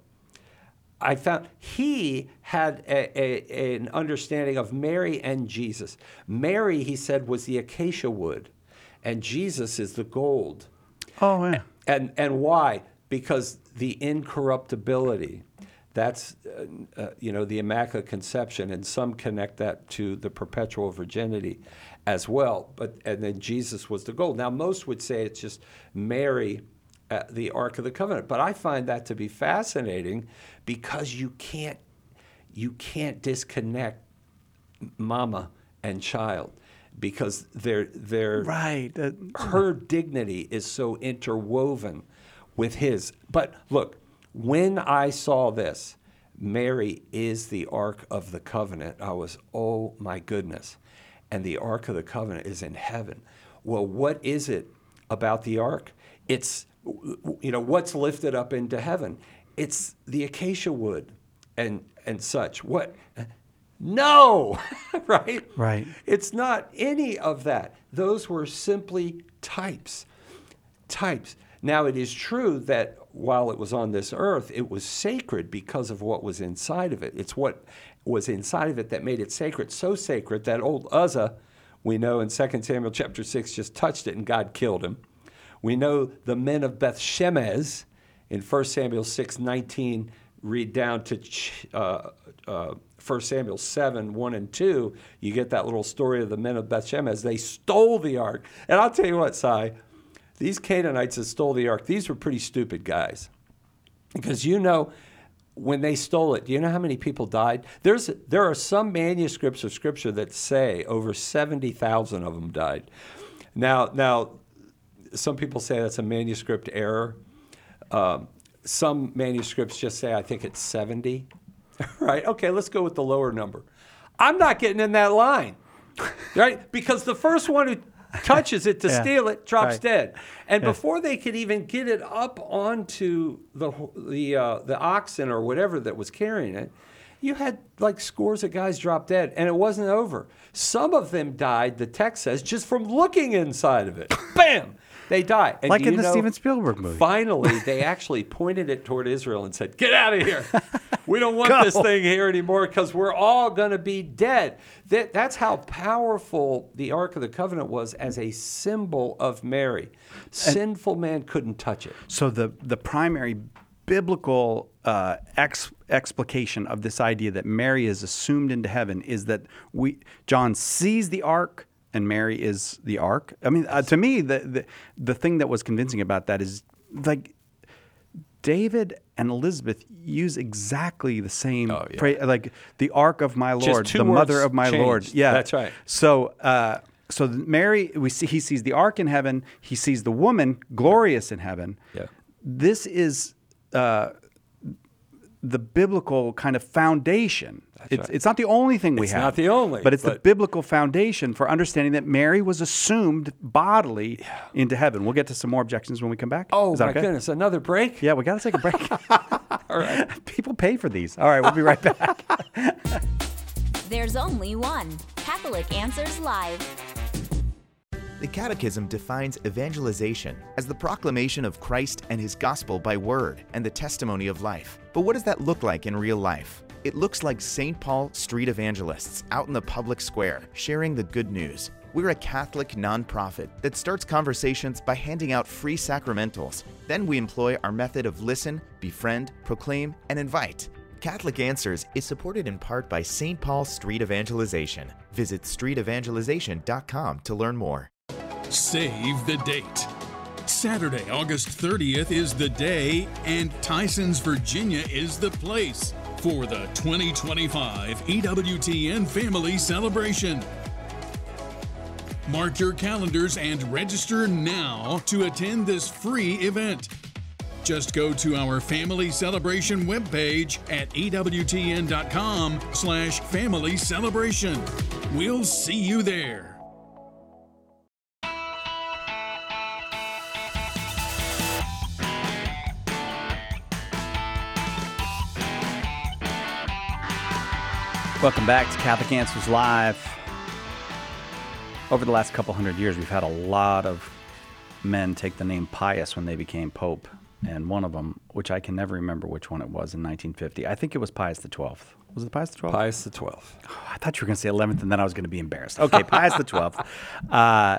I found he had a, a, an understanding of Mary and Jesus. Mary, he said, was the acacia wood, and Jesus is the gold. Oh, yeah. And, and why? Because the incorruptibility, that's, uh, uh, you know, the Immaculate Conception, and some connect that to the perpetual virginity as well. But and then Jesus was the gold. Now, most would say it's just Mary, uh, the Ark of the Covenant. But I find that to be fascinating because you can't, you can't disconnect mama and child because they're, they're Right. Uh, her dignity is so interwoven with his. But look, when I saw this, Mary is the Ark of the Covenant, I was, oh my goodness. And the Ark of the Covenant is in heaven. Well, what is it about the Ark? It's, you know, what's lifted up into heaven? It's the acacia wood and, and such. What? No, right? Right. It's not any of that. Those were simply types. Types. Now, it is true that while it was on this earth, it was sacred because of what was inside of it. It's what was inside of it that made it sacred, so sacred that old Uzzah, we know in Second Samuel chapter six, just touched it and God killed him. We know the men of Beth Shemesh in First Samuel six nineteen, read down to uh, uh, First Samuel seven, one and two, you get that little story of the men of Beth Shemesh. They stole the ark. And I'll tell you what, Si, these Canaanites that stole the ark, these were pretty stupid guys. Because you know, when they stole it, do you know how many people died? There's There are some manuscripts of Scripture that say over seventy thousand of them died. Now, now, some people say that's a manuscript error. Um, some manuscripts just say, I think it's seventy. Right? Okay, let's go with the lower number. I'm not getting in that line. Right? Because the first one who touches it to Yeah. steal it drops Right. dead. And Yeah. before they could even get it up onto the the uh, the oxen or whatever that was carrying it, you had like scores of guys drop dead, and it wasn't over. Some of them died, the text says, just from looking inside of it. Bam! They die. And Like do in you the know, Steven Spielberg movie. Finally, they actually pointed it toward Israel and said, get out of here. We don't want Go. this thing here anymore because we're all going to be dead. That, that's how powerful the Ark of the Covenant was as a symbol of Mary. Sinful man couldn't touch it. So the the primary biblical uh, ex, explication of this idea that Mary is assumed into heaven is that we John sees the ark and Mary is the ark. I mean, uh, to me, the, the the thing that was convincing about that is like David and Elizabeth use exactly the same Oh, yeah. phrase, like the ark of my Just Lord, two the mother words of my Lord. changed. Yeah, That's right. So, uh, so Mary, we see he sees the ark in heaven. He sees the woman glorious in heaven. Yeah. This is uh, the biblical kind of foundation. It's, right. it's not the only thing we It's have. not the only, but it's the but- biblical foundation for understanding that Mary was assumed bodily into heaven. We'll get to some more objections when we come back. Oh, Is that my okay? goodness. Another break? Yeah, we got to take a break. All right. People pay for these. All right, we'll be right back. There's only one Catholic Answers Live. The Catechism defines evangelization as the proclamation of Christ and His gospel by word and the testimony of life. But what does that look like in real life? It looks like Saint Paul street evangelists out in the public square sharing the good news. We're a Catholic nonprofit that starts conversations by handing out free sacramentals. Then we employ our method of listen, befriend, proclaim, and invite. Catholic Answers is supported in part by Saint Paul Street Evangelization. Visit street evangelization dot com to learn more. Save the date. Saturday, August thirtieth is the day, and Tysons, Virginia is the place for the twenty twenty-five E W T N Family Celebration. Mark your calendars and register now to attend this free event. Just go to our Family Celebration webpage at E W T N dot com slash family celebration. We'll see you there. Welcome back to Catholic Answers Live. Over the last couple hundred years, we've had a lot of men take the name Pius when they became Pope. And one of them, which I can never remember which one it was, in nineteen fifty. I think it was Pius the twelfth. Was it Pius the twelfth? Pius the twelfth. Oh, I thought you were going to say eleventh, and then I was going to be embarrassed. Okay, Pius the twelfth. Uh,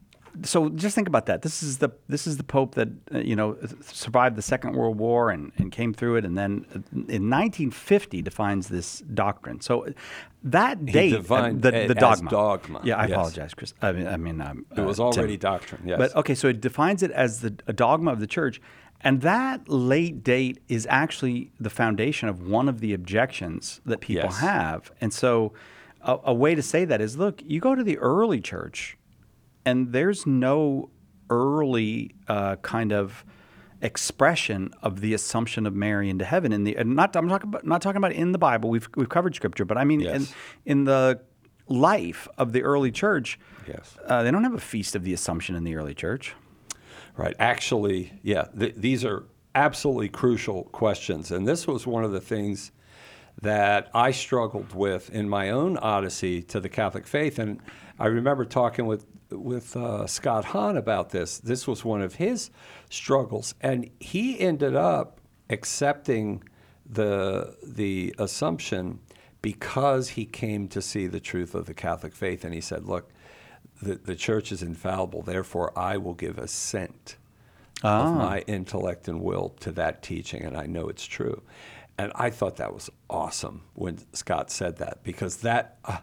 so just think about that. This is the this is the Pope that uh, you know survived the Second World War and, and came through it, and then in nineteen fifty defines this doctrine. So that date, he defined uh, the, it the dogma. as dogma. Yeah, I Yes. apologize, Chris. I mean, I mean um, It was uh, already Tim. doctrine. Yes. But okay, so it defines it as the a dogma of the Church. And that late date is actually the foundation of one of the objections that people Yes. have. And so a, a way to say that is, look, you go to the early church, and there's no early uh, kind of expression of the assumption of Mary into heaven. In the and not I'm talking about not talking about in the Bible. We've we've covered Scripture, but I mean Yes. in in the life of the early church, Yes. uh, they don't have a feast of the Assumption in the early church. Right. Actually, yeah, th- these are absolutely crucial questions. And this was one of the things that I struggled with in my own odyssey to the Catholic faith. And I remember talking with, with uh, Scott Hahn about this. This was one of his struggles. And he ended up accepting the, the Assumption because he came to see the truth of the Catholic faith. And he said, look, The, the church is infallible, therefore I will give assent Ah. of my intellect and will to that teaching, and I know it's true. And I thought that was awesome when Scott said that, because that uh,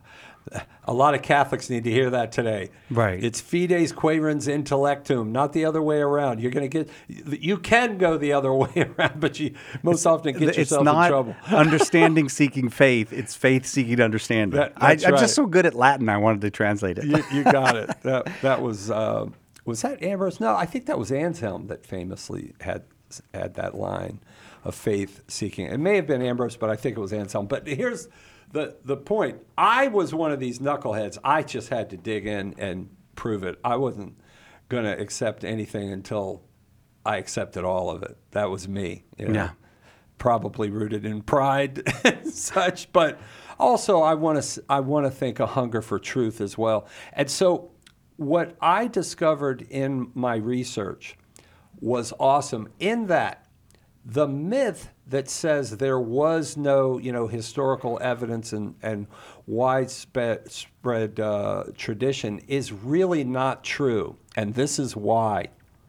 a lot of Catholics need to hear that today. Right. It's fides quaerens intellectum, not the other way around. You're going to get, you can go the other way around, but you most often get It's yourself not in trouble. understanding seeking faith. It's faith seeking understanding. That- I, I'm that's right. just so good at Latin, I wanted to translate it. You, you got it. That, that was uh, was that Ambrose? No, I think that was Anselm that famously had had that line of faith seeking. It may have been Ambrose, but I think it was Anselm. But here's the the point. I was one of these knuckleheads. I just had to dig in and prove it. I wasn't going to accept anything until I accepted all of it. That was me. You know? Yeah. Probably rooted in pride and such, but also I want to I want to think a hunger for truth as well. And so what I discovered in my research was awesome, in that the myth that says there was no, you know, historical evidence and, and widespread spread, uh, tradition is really not true. And this is why.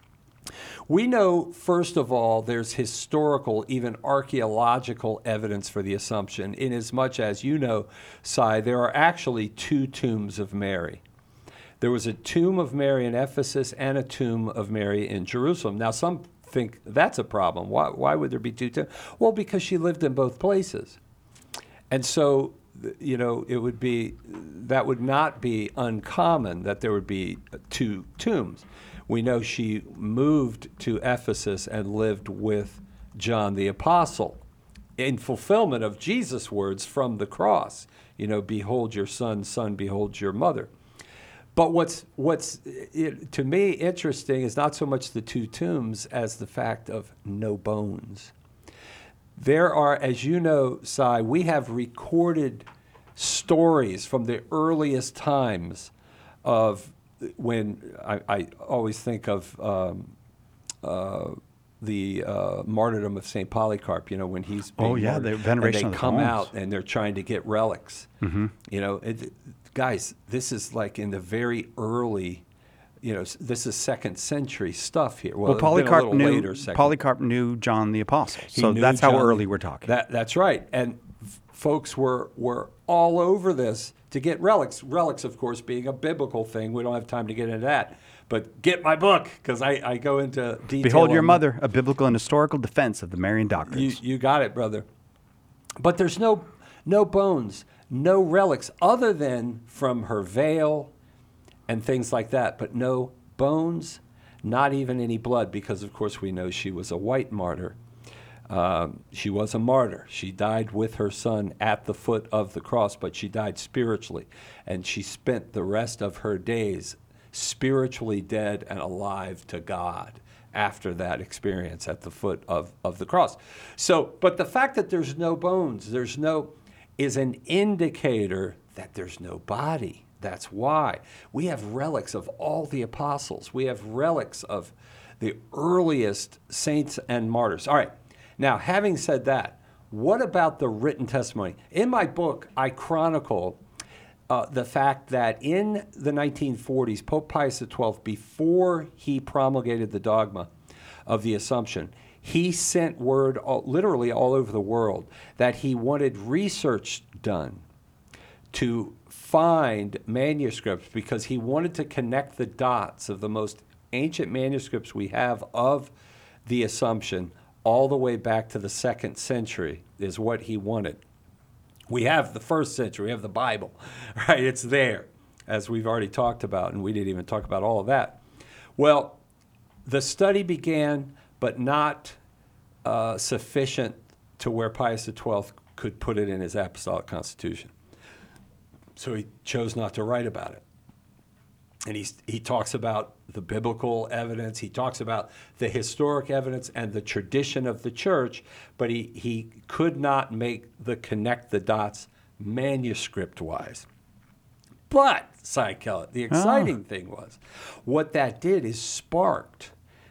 We know, first of all, there's historical, even archaeological evidence for the Assumption, inasmuch as, you know, Cy, there are actually two tombs of Mary. There was a tomb of Mary in Ephesus and a tomb of Mary in Jerusalem. Now, some think that's a problem. Why, why would there be two tombs? Well, because she lived in both places. And so, you know, it would be, that would not be uncommon that there would be two tombs. We know she moved to Ephesus and lived with John the Apostle in fulfillment of Jesus' words from the cross. You know, behold your son, son, behold your mother. But what's, what's it, to me interesting is not so much the two tombs as the fact of no bones. There are, as you know, Cy, we have recorded stories from the earliest times of when I, I always think of um, uh, the uh, martyrdom of Saint Polycarp, you know, when he's being Oh, yeah, martyred, the veneration and of they the come Homes. out and they're trying to get relics. Mm-hmm. You know, it, guys, this is like in the very early, you know, s- this is second century stuff here. Well, Well, it's been a Polycarp little knew later second. Polycarp knew John the Apostle, He so knew that's how John- early we're talking. That, that's right. And f- folks were were all over this to get relics. Relics, of course, being a biblical thing. We don't have time to get into that. But get my book, because I, I go into detail. Behold Your on Mother, a biblical and historical defense of the Marian You, doctrines. you got it, brother. But there's no no bones, no relics, other than from her veil and things like that. But no bones, not even any blood, because, of course, we know she was a white martyr. Um, she was a martyr. She died with her son at the foot of the cross, but she died spiritually. And she spent the rest of her days spiritually dead and alive to God after that experience at the foot of, of the cross. So, but the fact that there's no bones, there's no, is an indicator that there's no body. That's why. We have relics of all the apostles. We have relics of the earliest saints and martyrs. All right. Now, having said that, what about the written testimony? In my book, I chronicle uh, the fact that in the nineteen forties, Pope Pius the twelfth, before he promulgated the dogma of the Assumption, he sent word all, literally all over the world that he wanted research done to find manuscripts because he wanted to connect the dots of the most ancient manuscripts we have of the Assumption all the way back to the second century is what he wanted. We have the first century, we have the Bible, right? It's there, as we've already talked about, and we didn't even talk about all of that. Well, the study began, but not uh, sufficient to where Pius the twelfth could put it in his apostolic constitution. So he chose not to write about it. And he's, he talks about the biblical evidence, he talks about the historic evidence and the tradition of the church, but he, he could not make the connect the dots manuscript-wise. But, Cy Kellett, the exciting thing was, what that did is sparked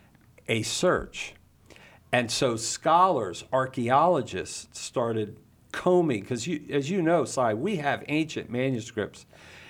a search. And so scholars, archaeologists started combing, because you, as you know, Cy, we have ancient manuscripts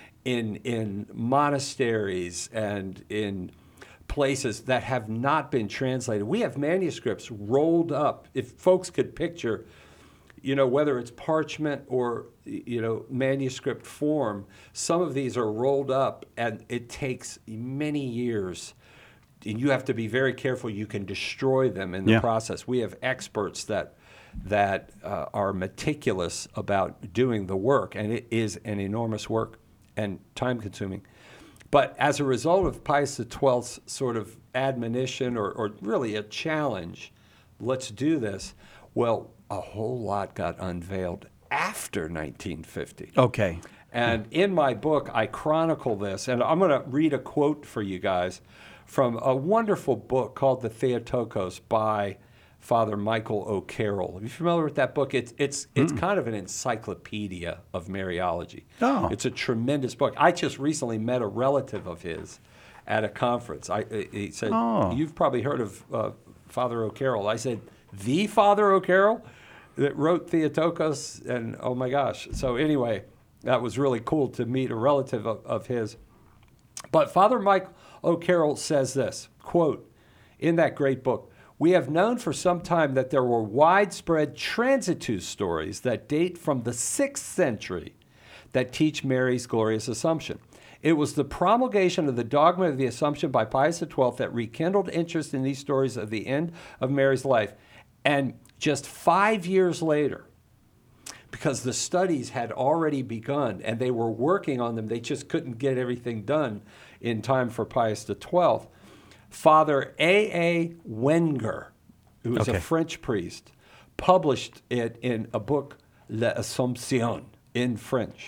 in in monasteries and in places that have not been translated. We have manuscripts rolled up. If folks could picture, you know, whether it's parchment or, you know, manuscript form, some of these are rolled up and it takes many years. And you have to be very careful. You can destroy them in the Yeah. process. We have experts that that uh, are meticulous about doing the work, and it is an enormous work and time-consuming. But as a result of Pius the twelfth's sort of admonition, or, or really a challenge, let's do this, well, a whole lot got unveiled after nineteen fifty. Okay. And in my book, I chronicle this, and I'm going to read a quote for you guys from a wonderful book called The Theotokos by Father Michael O'Carroll. Are you familiar with that book? It's it's it's Mm. kind of an encyclopedia of Mariology. Oh. It's a tremendous book. I just recently met a relative of his at a conference. I he said, Oh. "You've probably heard of uh, Father O'Carroll." I said, "The Father O'Carroll that wrote Theotokos?" And oh my gosh! So anyway, that was really cool to meet a relative of, of his. But Father Mike O'Carroll says this, quote, in that great book, "We have known for some time that there were widespread transitus stories that date from the sixth century that teach Mary's glorious Assumption. It was the promulgation of the dogma of the Assumption by Pius the twelfth that rekindled interest in these stories of the end of Mary's life. And just five years later, because the studies had already begun and they were working on them, they just couldn't get everything done in time for Pius the twelfth, Father A A Wenger, who was Okay. a French priest, published it in a book, L'Assomption, in French.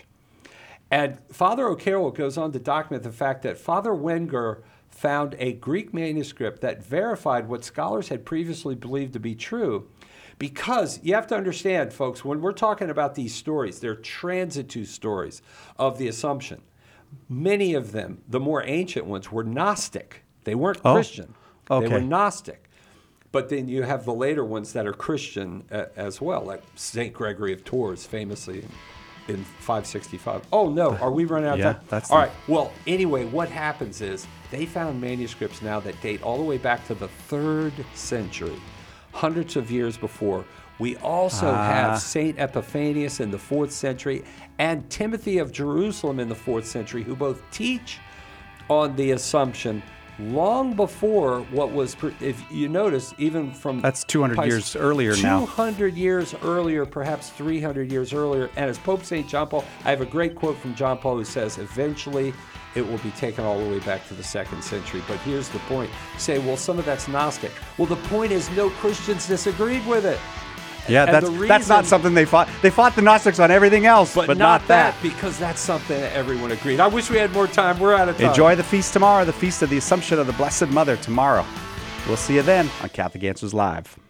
And Father O'Carroll goes on to document the fact that Father Wenger found a Greek manuscript that verified what scholars had previously believed to be true. Because you have to understand, folks, when we're talking about these stories, they're transitus stories of the Assumption. Many of them, the more ancient ones, were Gnostic. They weren't Oh, Christian. okay. They were Gnostic. But then you have the later ones that are Christian uh, as well, like Saint Gregory of Tours, famously in five sixty-five. Oh, no. Are we running out Yeah, of time? that's all the- right. Well, anyway, what happens is they found manuscripts now that date all the way back to the third century, hundreds of years before. We also Ah. have Saint Epiphanius in the fourth century and Timothy of Jerusalem in the fourth century, who both teach on the Assumption long before what was, pre- if you notice, even from... That's two hundred Pis- years earlier now. two hundred years earlier, perhaps three hundred years earlier. And as Pope Saint John Paul, I have a great quote from John Paul who says, eventually it will be taken all the way back to the second century. But here's the point. You say, well, some of that's Gnostic. Well, the point is no Christians disagreed with it. Yeah, And that's the that's not reason- something they fought. They fought the Gnostics on everything else, But, but, not, that, that. because that's something that everyone agreed. I wish we had more time. We're out of time. Enjoy the feast tomorrow, the feast of the Assumption of the Blessed Mother tomorrow. We'll see you then on Catholic Answers Live.